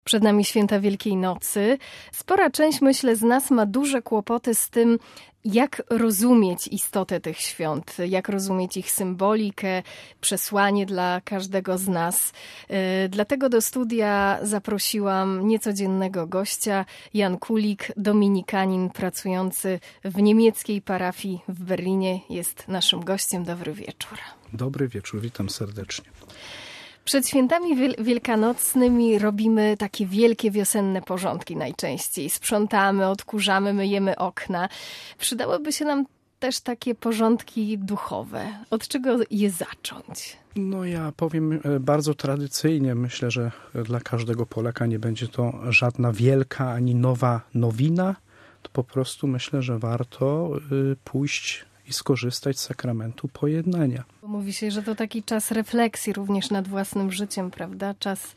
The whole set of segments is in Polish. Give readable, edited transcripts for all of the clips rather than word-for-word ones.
Przed nami święta Wielkiej Nocy. Spora część, myślę, z nas ma duże kłopoty z tym, jak rozumieć istotę tych świąt, jak rozumieć ich symbolikę, przesłanie dla każdego z nas. Dlatego do studia zaprosiłam niecodziennego gościa, Jan Kulik, dominikanin pracujący w niemieckiej parafii w Berlinie. Jest naszym gościem. Dobry wieczór. Dobry wieczór, witam serdecznie. Przed świętami wielkanocnymi robimy takie wielkie wiosenne porządki najczęściej. Sprzątamy, odkurzamy, myjemy okna. Przydałyby się nam też takie porządki duchowe. Od czego je zacząć? No ja powiem bardzo tradycyjnie. Myślę, że dla każdego Polaka nie będzie to żadna wielka ani nowa nowina. To po prostu myślę, że warto pójść i skorzystać z sakramentu pojednania. Mówi się, że to taki czas refleksji również nad własnym życiem, prawda? Czas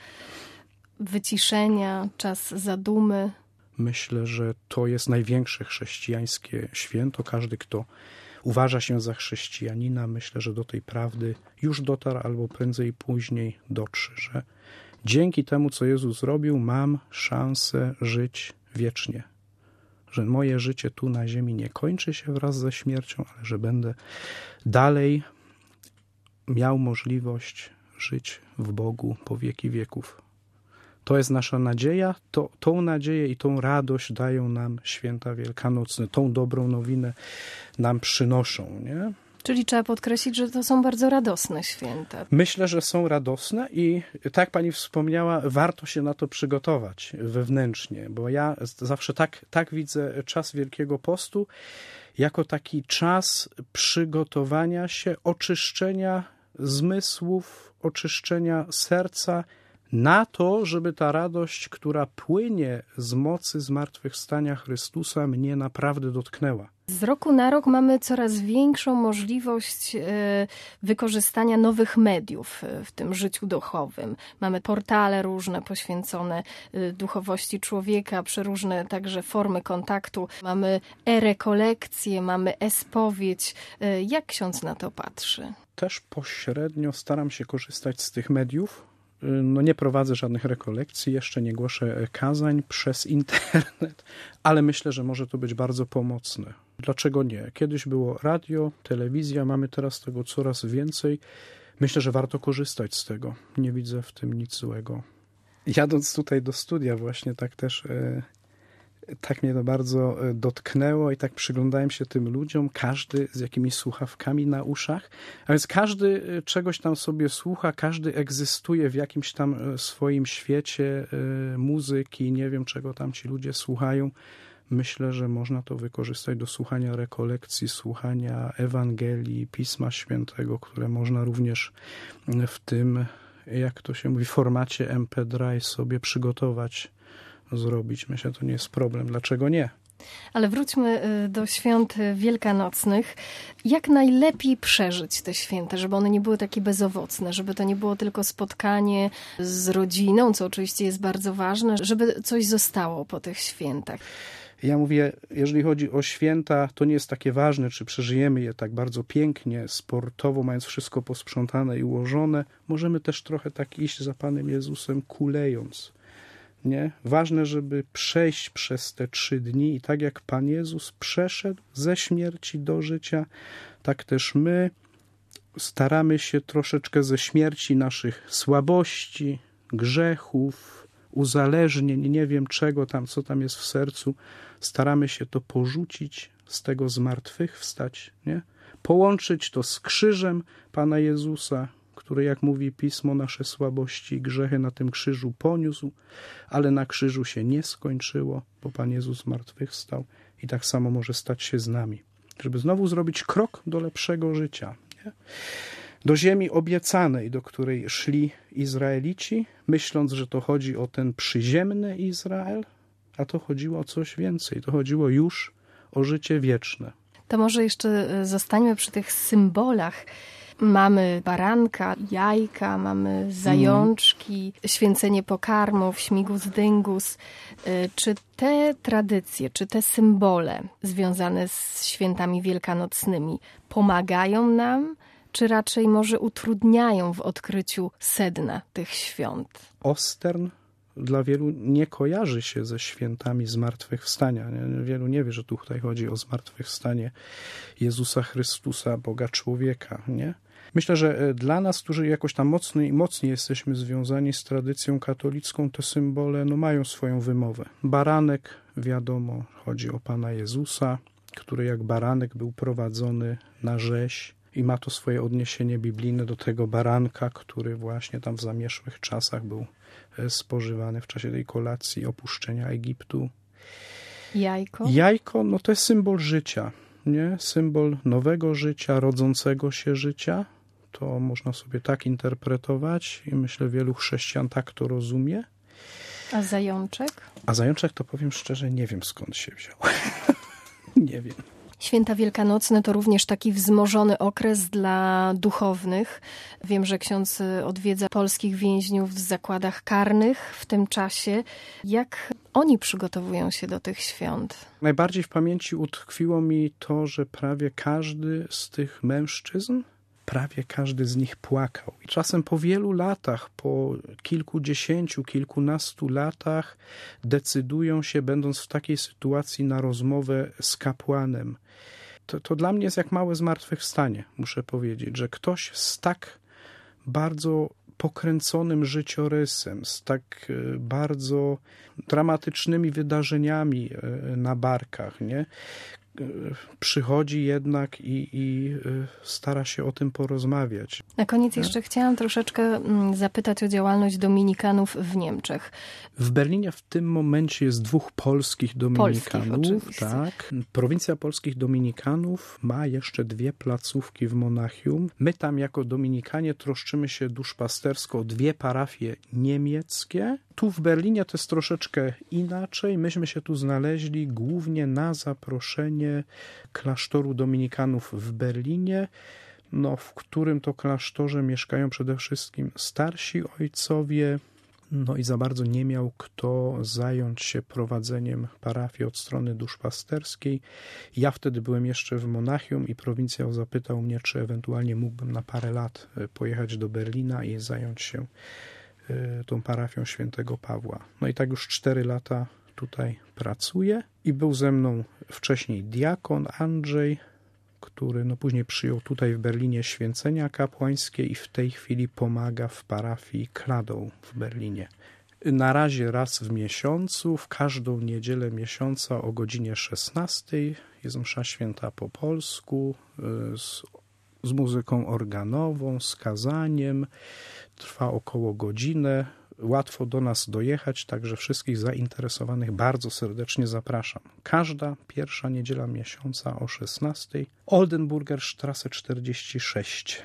wyciszenia, czas zadumy. Myślę, że to jest największe chrześcijańskie święto. Każdy, kto uważa się za chrześcijanina, myślę, że do tej prawdy już dotarł albo prędzej później dotrze, że dzięki temu, co Jezus zrobił, mam szansę żyć wiecznie. Że moje życie tu na ziemi nie kończy się wraz ze śmiercią, ale że będę dalej miał możliwość żyć w Bogu po wieki wieków. To jest nasza nadzieja. Tą nadzieję i tą radość dają nam święta wielkanocne. Tą dobrą nowinę nam przynoszą, nie? Czyli trzeba podkreślić, że to są bardzo radosne święta. Myślę, że są radosne i tak jak pani wspomniała, warto się na to przygotować wewnętrznie, bo ja zawsze tak widzę czas Wielkiego Postu jako taki czas przygotowania się, oczyszczenia zmysłów, oczyszczenia serca na to, żeby ta radość, która płynie z mocy zmartwychwstania Chrystusa, mnie naprawdę dotknęła. Z roku na rok mamy coraz większą możliwość wykorzystania nowych mediów w tym życiu duchowym. Mamy portale różne poświęcone duchowości człowieka, przeróżne także formy kontaktu. Mamy e-rekolekcje, mamy e-spowiedź. Jak ksiądz na to patrzy? Też pośrednio staram się korzystać z tych mediów. No nie prowadzę żadnych rekolekcji, jeszcze nie głoszę kazań przez internet, ale myślę, że może to być bardzo pomocne. Dlaczego nie? Kiedyś było radio, telewizja, mamy teraz tego coraz więcej. Myślę, że warto korzystać z tego. Nie widzę w tym nic złego. Jadąc tutaj do studia właśnie tak mnie to bardzo dotknęło i tak przyglądałem się tym ludziom, każdy z jakimiś słuchawkami na uszach, a więc każdy czegoś tam sobie słucha, każdy egzystuje w jakimś tam swoim świecie muzyki, nie wiem czego tam ci ludzie słuchają. Myślę, że można to wykorzystać do słuchania rekolekcji, słuchania Ewangelii, Pisma Świętego, które można również w tym, jak to się mówi, formacie MP3 sobie przygotować, zrobić. Myślę, że to nie jest problem. Dlaczego nie? Ale wróćmy do świąt wielkanocnych. Jak najlepiej przeżyć te święta, żeby one nie były takie bezowocne, żeby to nie było tylko spotkanie z rodziną, co oczywiście jest bardzo ważne, żeby coś zostało po tych świętach. Ja mówię, jeżeli chodzi o święta, to nie jest takie ważne, czy przeżyjemy je tak bardzo pięknie, sportowo, mając wszystko posprzątane i ułożone. Możemy też trochę tak iść za Panem Jezusem, kulejąc. Nie? Ważne, żeby przejść przez te 3 dni i tak jak Pan Jezus przeszedł ze śmierci do życia, tak też my staramy się troszeczkę ze śmierci naszych słabości, grzechów, uzależnień, nie wiem czego tam, co tam jest w sercu, staramy się to porzucić, z tego zmartwychwstać, nie? Połączyć to z krzyżem Pana Jezusa, który, jak mówi Pismo, nasze słabości i grzechy na tym krzyżu poniósł, ale na krzyżu się nie skończyło, bo Pan Jezus zmartwychwstał i tak samo może stać się z nami. Żeby znowu zrobić krok do lepszego życia, nie? Do ziemi obiecanej, do której szli Izraelici, myśląc, że to chodzi o ten przyziemny Izrael, a to chodziło o coś więcej. To chodziło już o życie wieczne. To może jeszcze zostańmy przy tych symbolach. Mamy baranka, jajka, mamy zajączki, święcenie pokarmów, śmigus dyngus. Czy te tradycje, czy te symbole związane z świętami wielkanocnymi pomagają nam, czy raczej może utrudniają w odkryciu sedna tych świąt? Ostern dla wielu nie kojarzy się ze świętami zmartwychwstania. Wielu nie wie, że tutaj chodzi o zmartwychwstanie Jezusa Chrystusa, Boga człowieka, nie? Myślę, że dla nas, którzy jakoś tam mocniej jesteśmy związani z tradycją katolicką, te symbole mają swoją wymowę. Baranek, wiadomo, chodzi o Pana Jezusa, który jak baranek był prowadzony na rzeź i ma to swoje odniesienie biblijne do tego baranka, który właśnie tam w zamierzchłych czasach był spożywany w czasie tej kolacji opuszczenia Egiptu. Jajko? Jajko, to jest symbol życia, nie? Symbol nowego życia, rodzącego się życia. To można sobie tak interpretować i myślę, wielu chrześcijan tak to rozumie. A zajączek? A zajączek, to powiem szczerze, nie wiem skąd się wziął. Nie wiem. Święta wielkanocne to również taki wzmożony okres dla duchownych. Wiem, że ksiądz odwiedza polskich więźniów w zakładach karnych w tym czasie. Jak oni przygotowują się do tych świąt? Najbardziej w pamięci utkwiło mi to, że prawie każdy z tych mężczyzn, prawie każdy z nich płakał. I czasem po wielu latach, po kilkudziesięciu, kilkunastu latach decydują się, będąc w takiej sytuacji, na rozmowę z kapłanem. To dla mnie jest jak małe zmartwychwstanie, muszę powiedzieć, że ktoś z tak bardzo pokręconym życiorysem, z tak bardzo dramatycznymi wydarzeniami na barkach, nie? Przychodzi jednak i stara się o tym porozmawiać. Na koniec jeszcze chciałam troszeczkę zapytać o działalność dominikanów w Niemczech. W Berlinie w tym momencie jest 2 polskich dominikanów. Tak. Prowincja polskich dominikanów ma jeszcze 2 placówki w Monachium. My tam jako dominikanie troszczymy się duszpastersko o 2 parafie niemieckie. Tu w Berlinie to jest troszeczkę inaczej. Myśmy się tu znaleźli głównie na zaproszenie klasztoru dominikanów w Berlinie, w którym to klasztorze mieszkają przede wszystkim starsi ojcowie, i za bardzo nie miał kto zająć się prowadzeniem parafii od strony duszpasterskiej. Ja wtedy byłem jeszcze w Monachium i prowincjał zapytał mnie, czy ewentualnie mógłbym na parę lat pojechać do Berlina i zająć się tą parafią świętego Pawła. I tak już 4 lata tutaj pracuję i był ze mną wcześniej diakon Andrzej, który później przyjął tutaj w Berlinie święcenia kapłańskie i w tej chwili pomaga w parafii Kladow w Berlinie. Na razie raz w miesiącu, w każdą niedzielę miesiąca o godzinie 16 jest msza święta po polsku z muzyką organową, z kazaniem. Trwa około godzinę. Łatwo do nas dojechać, także wszystkich zainteresowanych bardzo serdecznie zapraszam. Każda pierwsza niedziela miesiąca o 16:00. Oldenburger Straße 46.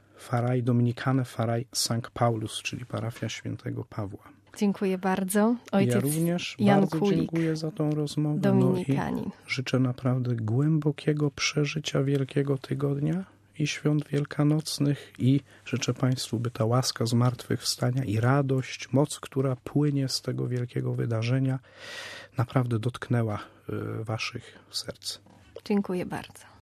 Pfarrei St. Paulus, czyli parafia świętego Pawła. Dziękuję bardzo. Ojciec ja również Jan bardzo Kulik, dziękuję za tą rozmowę. dominikanin. I życzę naprawdę głębokiego przeżycia Wielkiego Tygodnia i świąt wielkanocnych i życzę Państwu, by ta łaska zmartwychwstania i radość, moc, która płynie z tego wielkiego wydarzenia, naprawdę dotknęła Waszych serc. Dziękuję bardzo.